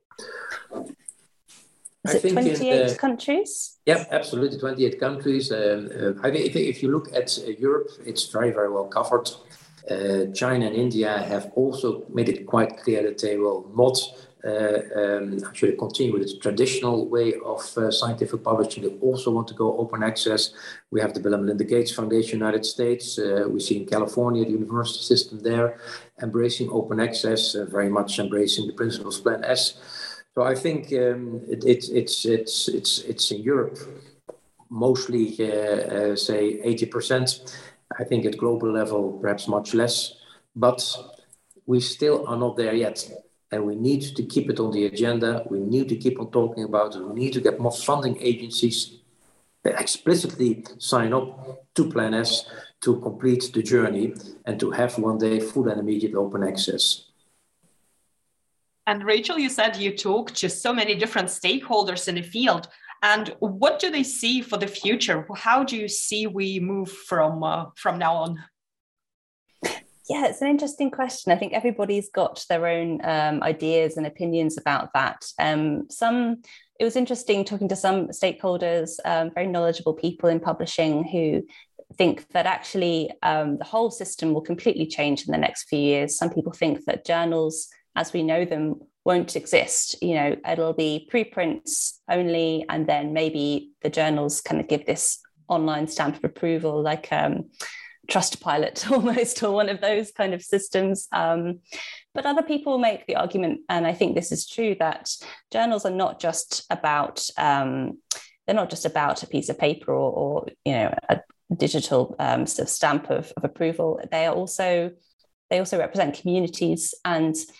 Is it twenty-eight in, uh, countries? Yeah, absolutely, twenty-eight countries. Um, uh, I think if you look at uh, Europe, it's very, very well covered. Uh, China and India have also made it quite clear that they will not uh, um, actually continue with the traditional way of uh, scientific publishing. They also want to go open access. We have the Bill and Melinda Gates Foundation, United States. Uh, we see in California, the university system there, embracing open access, uh, very much embracing the principles of Plan S. So I think um, it, it, it's it's it's it's in Europe mostly, uh, uh, say eighty percent. I think at global level, perhaps much less, but we still are not there yet. And we need to keep it on the agenda. We need to keep on talking about it. We need to get more funding agencies that explicitly sign up to Plan S to complete the journey and to have one day full and immediate open access. And Rachel, you said you talked to so many different stakeholders in the field. And what do they see for the future? How do you see we move from uh, from now on? Yeah, it's an interesting question. I think everybody's got their own um, ideas and opinions about that. Um, some, it was interesting talking to some stakeholders, um, very knowledgeable people in publishing, who think that actually um, the whole system will completely change in the next few years. Some people think that journals, as we know them, won't exist. You know, it'll be preprints only, and then maybe the journals kind of give this online stamp of approval, like um, Trustpilot almost, or one of those kind of systems. Um, but other people make the argument, and I think this is true, that journals are not just about um, they're not just about a piece of paper or, or you know, a digital um, sort of stamp of, of approval. They are also they also represent communities, and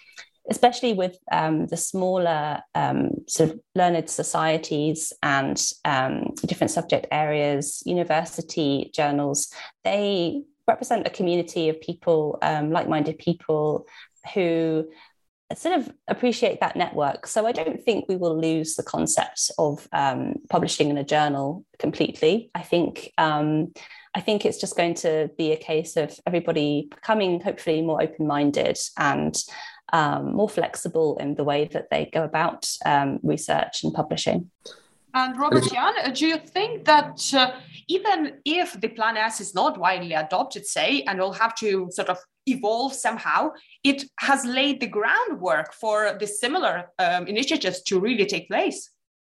especially with um, the smaller um, sort of learned societies and um, different subject areas, university journals, they represent a community of people, um, like-minded people who sort of appreciate that network. So I don't think we will lose the concept of um, publishing in a journal completely. I think um, I think it's just going to be a case of everybody becoming hopefully more open-minded and um, more flexible in the way that they go about um, research and publishing. And Robert Jan, do you think that uh, even if the Plan S is not widely adopted, say, and will have to sort of evolve somehow, it has laid the groundwork for the similar um, initiatives to really take place?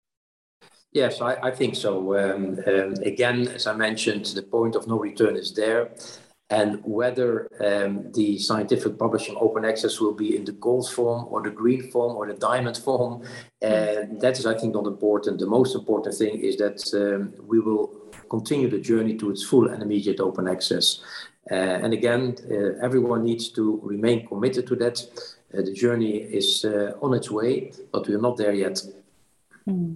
Yes, I, I think so. Um, um, again, as I mentioned, the point of no return is there. And whether um, the scientific publishing open access will be in the gold form or the green form or the diamond form, uh, that is, I think, not important. The most important thing is that um, we will continue the journey to its full and immediate open access. Uh, and again, uh, everyone needs to remain committed to that. Uh, the journey is uh, on its way, but we're not there yet. Mm.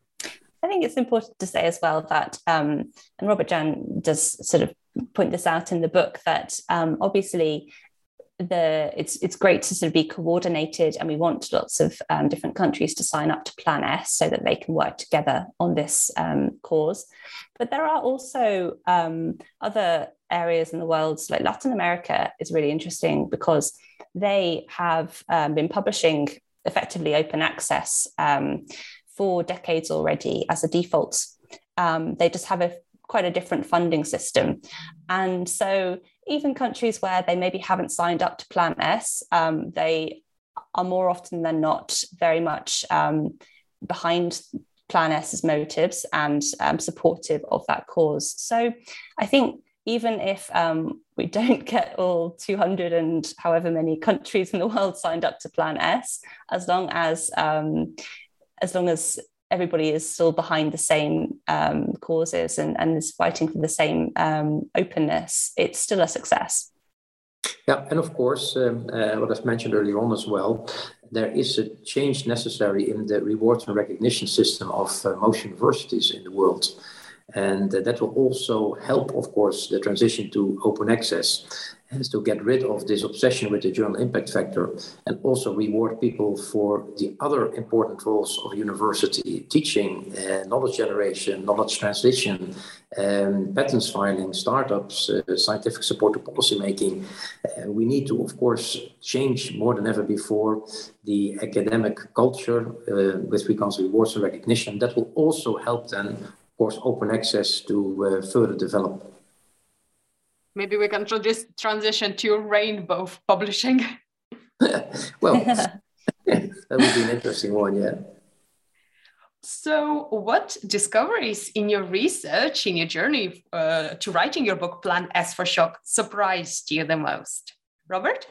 I think it's important to say as well that, um, and Robert Jan does sort of point this out in the book, that um, obviously the it's it's great to sort of be coordinated, and we want lots of um, different countries to sign up to Plan S so that they can work together on this um, cause. But there are also um, other areas in the world, like Latin America is really interesting because they have um, been publishing effectively open access um, for decades already as a default. Um, they just have a quite a different funding system. And so even countries where they maybe haven't signed up to Plan S, um, they are more often than not very much um, behind Plan S's motives and um, supportive of that cause. So I think even if um, we don't get all two hundred and however many countries in the world signed up to Plan S, as long as um, as long as everybody is still behind the same um, causes and, and is fighting for the same um, openness, it's still a success. Yeah, and of course, um, uh, what I've mentioned earlier on as well, there is a change necessary in the rewards and recognition system of uh, most universities in the world. And uh, that will also help, of course, the transition to open access, is to get rid of this obsession with the journal impact factor and also reward people for the other important roles of university: teaching, uh, knowledge generation, knowledge transition, um, patents filing, startups, uh, scientific support to policymaking. Uh, we need to, of course, change more than ever before the academic culture uh, with regards to rewards and recognition. That will also help then, of course, open access to uh, further develop. Maybe we can just transition to rainbow publishing. Well, that would be an interesting one, yeah. So what discoveries in your research, in your journey uh, to writing your book, Plan S for Shock, surprised you the most? Robert?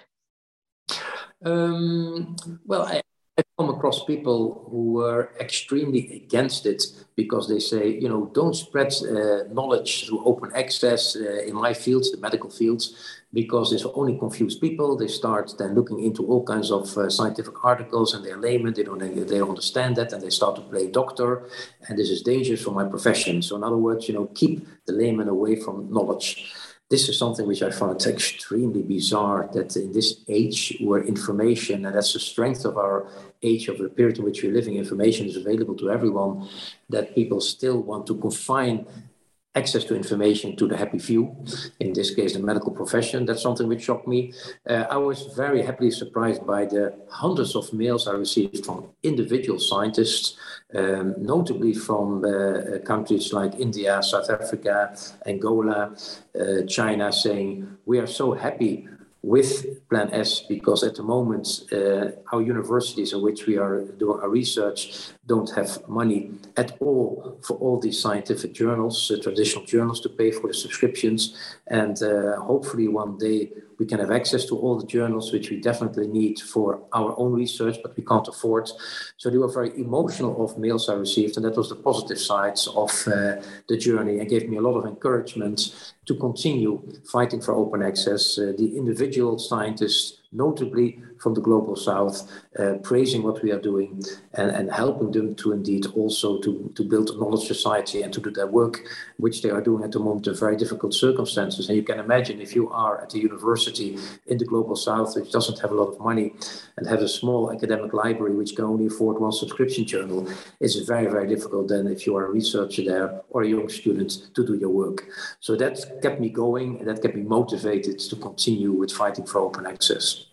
Um, well, I, I've come across people who were extremely against it because they say, you know, don't spread uh, knowledge through open access uh, in my fields, the medical fields, because this will only confuse people. They start then looking into all kinds of uh, scientific articles and they're laymen, they don't, they don't understand that, and they start to play doctor, and this is dangerous for my profession. So in other words, you know, keep the layman away from knowledge. This is something which I find extremely bizarre, that in this age where information, and that's the strength of our age, of the period in which we're living, information is available to everyone, that people still want to confine access to information to the happy few, in this case, the medical profession. That's something which shocked me. Uh, I was very happily surprised by the hundreds of mails I received from individual scientists, um, notably from uh, countries like India, South Africa, Angola, uh, China, saying, we are so happy with Plan S because at the moment uh, our universities in which we are doing our research don't have money at all for all these scientific journals, uh, traditional journals, to pay for the subscriptions, and uh, hopefully one day we can have access to all the journals which we definitely need for our own research, but we can't afford. So they were very emotional of mails I received, and that was the positive sides of uh, the journey, and gave me a lot of encouragement to continue fighting for open access. Uh, the individual scientists, notably from the Global South, uh, praising what we are doing and, and helping them to indeed also to, to build a knowledge society and to do their work, which they are doing at the moment in very difficult circumstances. And you can imagine if you are at a university in the Global South, which doesn't have a lot of money and have a small academic library, which can only afford one subscription journal, it's very, very difficult then if you are a researcher there or a young student to do your work. So that kept me going and that kept me motivated to continue with fighting for open access.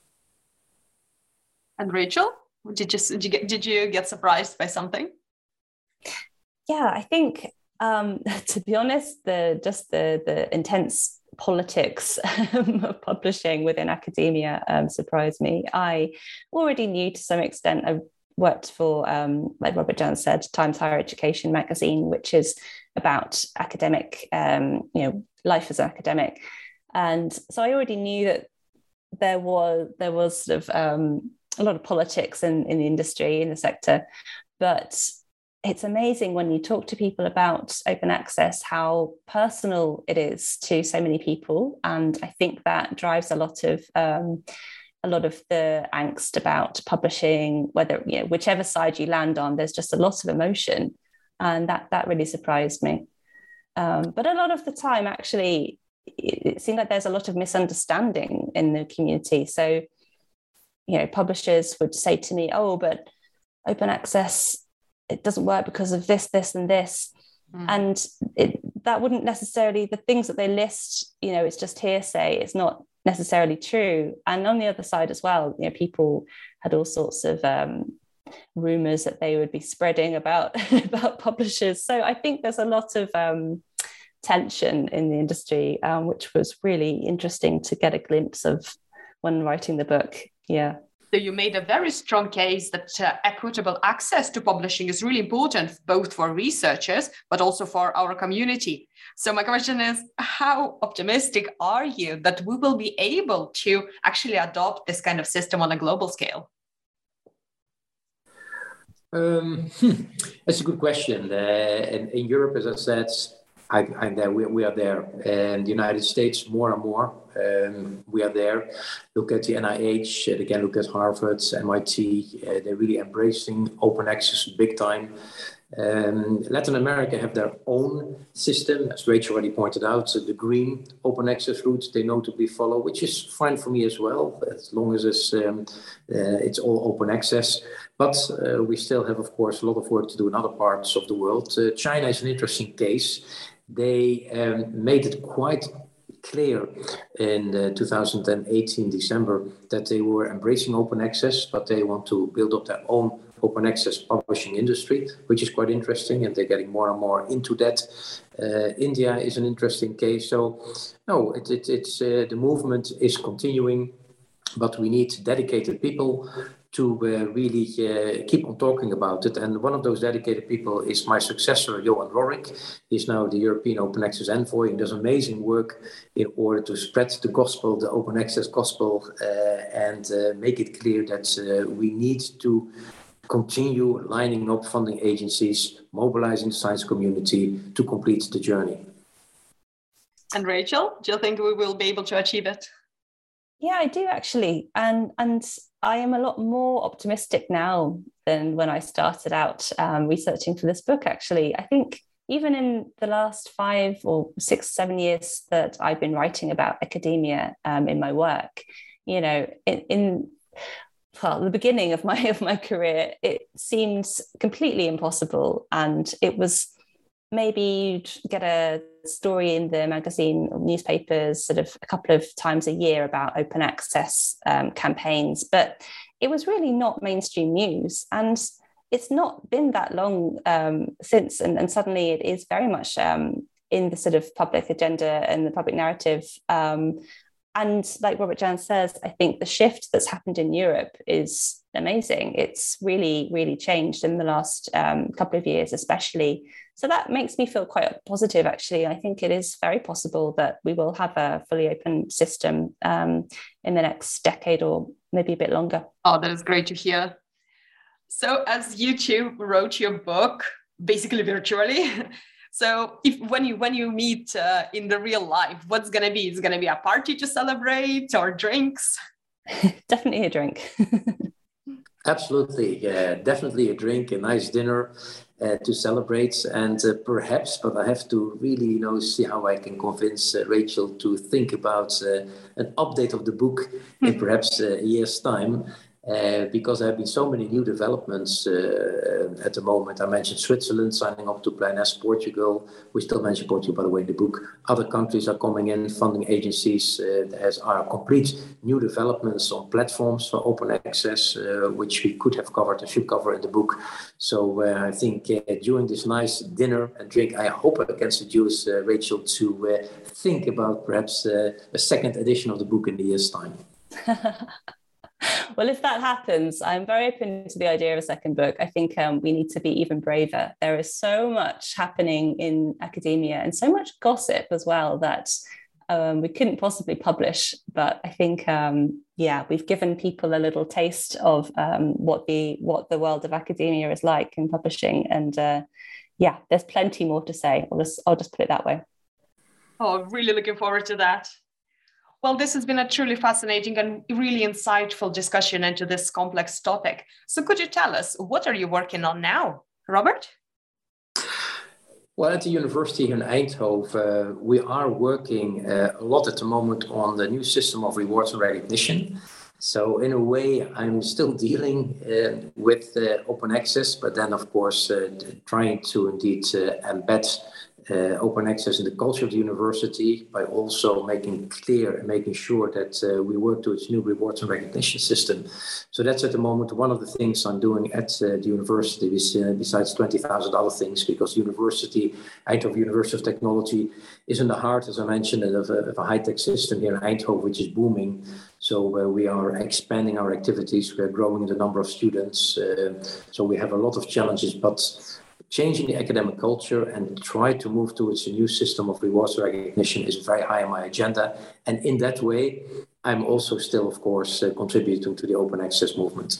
And Rachel, did you did you get, did you get surprised by something? Yeah, I think um, to be honest, the just the the intense politics of publishing within academia um, surprised me. I already knew to some extent. I worked for, um, like Robert Jahn said, Times Higher Education magazine, which is about academic, um, you know, life as an academic, and so I already knew that there was there was sort of um, a lot of politics in, in the industry, in the sector. But it's amazing when you talk to people about open access, how personal it is to so many people. And I think that drives a lot of um, a lot of the angst about publishing, whether, you know, whichever side you land on, there's just a lot of emotion. And that, that really surprised me. Um, but a lot of the time, actually, it, it seemed like there's a lot of misunderstanding in the community. So, you know, publishers would say to me, oh, but open access, it doesn't work because of this, this, and this. Mm. And it, that wouldn't necessarily, the things that they list, you know, it's just hearsay. It's not necessarily true. And on the other side as well, you know, people had all sorts of um, rumors that they would be spreading about, about publishers. So I think there's a lot of um, tension in the industry, um, which was really interesting to get a glimpse of when writing the book. Yeah. So you made a very strong case that uh, equitable access to publishing is really important, both for researchers, but also for our community. So my question is, how optimistic are you that we will be able to actually adopt this kind of system on a global scale? Um, that's a good question. Uh, in, in Europe, as I said, I, I'm there. We, we are there. And the United States, more and more, um, we are there. Look at the N I H. Uh, again, look at Harvard, M I T. Uh, they're really embracing open access big time. Um, Latin America have their own system, as Rachel already pointed out. So the green open access route they notably follow, which is fine for me as well, as long as it's, um, uh, it's all open access. But uh, we still have, of course, a lot of work to do in other parts of the world. Uh, China is an interesting case. They um, made it quite clear in uh, two thousand eighteen, December, that they were embracing open access, but they want to build up their own open access publishing industry, which is quite interesting, and they're getting more and more into that. Uh, India is an interesting case. So, no, it, it, it's uh, the movement is continuing, but we need dedicated people to uh, really uh, keep on talking about it. And one of those dedicated people is my successor, Johan Rorik. He's now the European Open Access Envoy and does amazing work in order to spread the gospel, the open access gospel, uh, and uh, make it clear that uh, we need to continue lining up funding agencies, mobilizing the science community to complete the journey. And Rachel, do you think we will be able to achieve it? Yeah, I do actually. And and I am a lot more optimistic now than when I started out um, researching for this book, actually. I think even in the last five or six, seven years that I've been writing about academia um, in my work, you know, in, in well, the beginning of my of my career, it seemed completely impossible. And it was maybe you'd get a story in the magazine or newspapers sort of a couple of times a year about open access um, campaigns, but it was really not mainstream news. And it's not been that long um, since, and, and suddenly it is very much um, in the sort of public agenda and the public narrative. Um, and like Robert Jahn says, I think the shift that's happened in Europe is amazing. It's really, really changed in the last um, couple of years, especially. So that makes me feel quite positive, actually. I think it is very possible that we will have a fully open system um, in the next decade or maybe a bit longer. Oh, that is great to hear. So as you two wrote your book, basically virtually, so if when you when you meet uh, in the real life, what's going to be? Is it going to be a party to celebrate or drinks? Definitely a drink. Absolutely, yeah, definitely a drink, a nice dinner uh, to celebrate, and uh, perhaps, but I have to really, you know, see how I can convince uh, Rachel to think about uh, an update of the book in perhaps uh, a year's time. Uh, because there have been so many new developments uh, at the moment. I mentioned Switzerland signing up to Plan S, Portugal. We still mention Portugal, by the way, in the book. Other countries are coming in, funding agencies. Uh, there are complete new developments on platforms for open access, uh, which we could have covered and should cover in the book. So uh, I think uh, during this nice dinner and drink, I hope I can seduce uh, Rachel to uh, think about perhaps uh, a second edition of the book in a year's time. Well, if that happens, I'm very open to the idea of a second book. I think um, we need to be even braver. There is so much happening in academia and so much gossip as well that um, we couldn't possibly publish. But I think, um, yeah, we've given people a little taste of um, what the what the world of academia is like in publishing. And uh, yeah, there's plenty more to say. I'll just, I'll just put it that way. Oh, really looking forward to that. Well, this has been a truly fascinating and really insightful discussion into this complex topic. So could you tell us, what are you working on now? Robert? Well, at the university here in Eindhoven, uh, we are working uh, a lot at the moment on the new system of rewards and recognition. So in a way, I'm still dealing uh, with uh, open access, but then, of course, uh, trying to indeed uh, embed Uh, open access in the culture of the university by also making clear and making sure that uh, we work to its new rewards and recognition system. So that's at the moment one of the things I'm doing at uh, the university, besides twenty thousand other things, because university, Eindhoven University of Technology, is in the heart, as I mentioned, of a, of a high-tech system here in Eindhoven, which is booming. So uh, we are expanding our activities, we are growing the number of students. Uh, so we have a lot of challenges, but changing the academic culture and try to move towards a new system of rewards recognition is very high on my agenda. And in that way, I'm also still, of course, uh, contributing to the open access movement.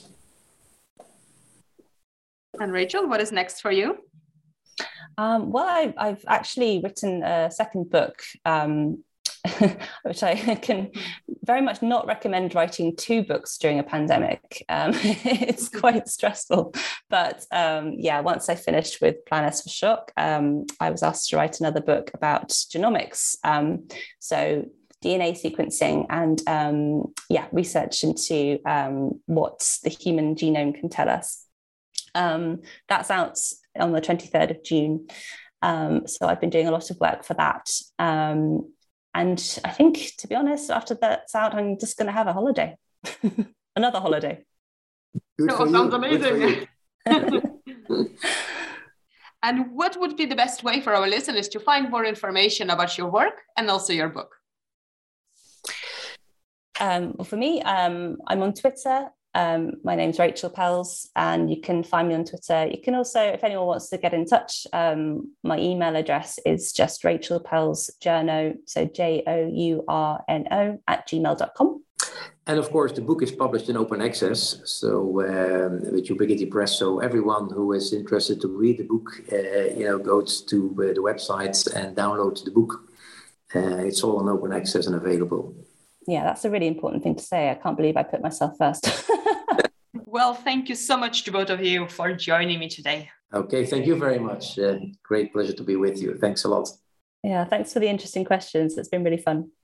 And Rachel, what is next for you? Um, well, I, I've actually written a second book, um, which I can very much not recommend writing two books during a pandemic. Um, it's quite stressful. But um, yeah, once I finished with Plan S for Shock, um, I was asked to write another book about genomics. Um, so D N A sequencing and um, yeah, research into um, what the human genome can tell us. Um, that's out on the twenty-third of June. Um, so I've been doing a lot of work for that. Um, And I think, to be honest, after that's out, I'm just going to have a holiday, another holiday. Good oh, for sounds you. amazing. And what would be the best way for our listeners to find more information about your work and also your book? Um, well, for me, um, I'm on Twitter. Um, my name's Rachel Pells, and you can find me on Twitter. You can also, if anyone wants to get in touch, um, my email address is just Rachel Pells Journo, so J O U R N O at gmail dot com. And of course, the book is published in open access, so um, with Ubiquity Press. So everyone who is interested to read the book, uh, you know, goes to uh, the website and downloads the book. Uh, it's all on open access and available. Yeah, that's a really important thing to say. I can't believe I put myself first. Well, thank you so much to both of you for joining me today. Okay, thank you very much. Uh, great pleasure to be with you. Thanks a lot. Yeah, thanks for the interesting questions. It's been really fun.